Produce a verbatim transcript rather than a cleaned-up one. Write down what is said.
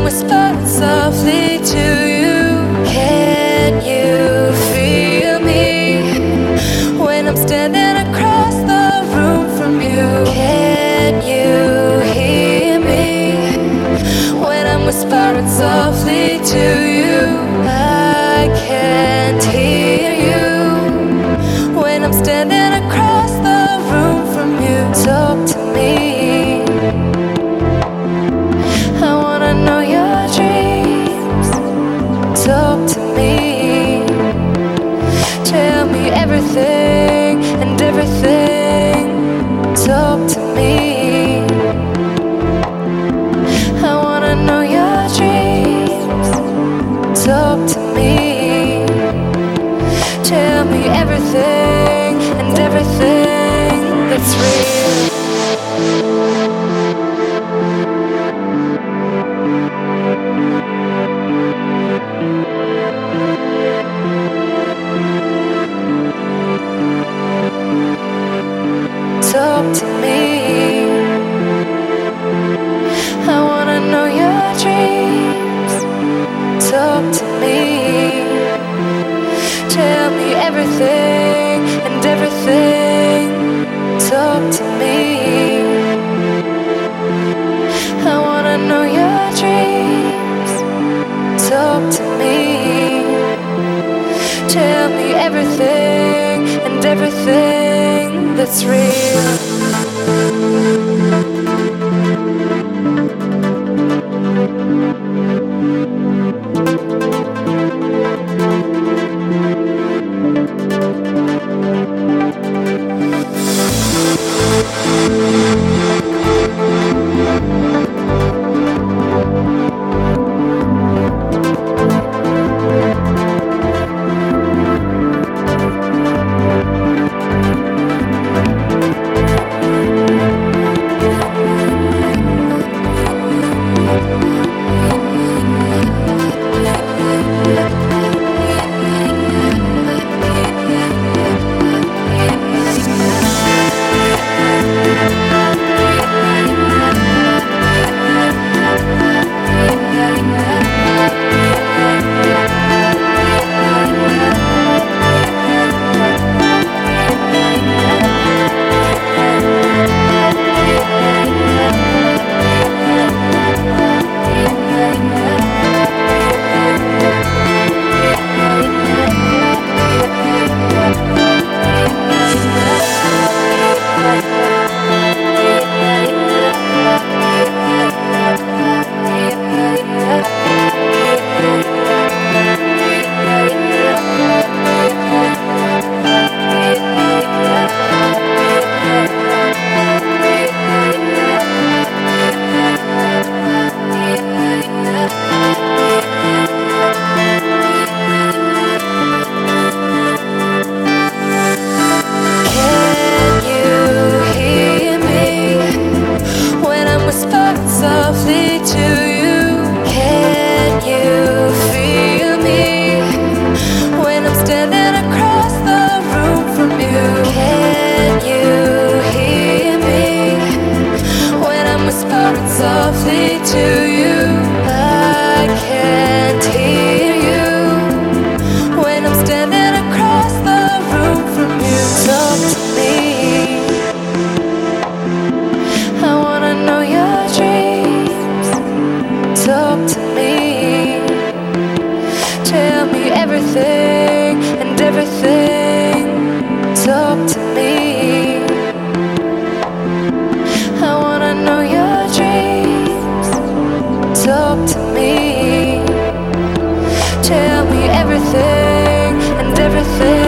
whispering softly to you. Can you feel me when I'm standing across the room from you? Can you hear me when I'm whispering softly to you? I can't hear you when I'm standing across the room from you. Talk to me, I wanna know your dreams. Talk to me, tell me everything and everything. Talk to me, I wanna know your dreams. Talk to me, tell me everything and everything that's real. Talk to me, I wanna know your dreams. Talk to me, tell me everything and everything. Talk to me, I wanna know your dreams. Talk to me, tell me everything and everything that's real. Softly to you. Can you feel me when I'm standing across the room from you? Can you hear me when I'm whispering softly to you? I can't hear you when I'm standing across the room from you. Talk to me, I wanna know your dreams. Talk to me, tell me everything and everything. Talk to me, I wanna know your dreams. Talk to me, tell me everything and everything.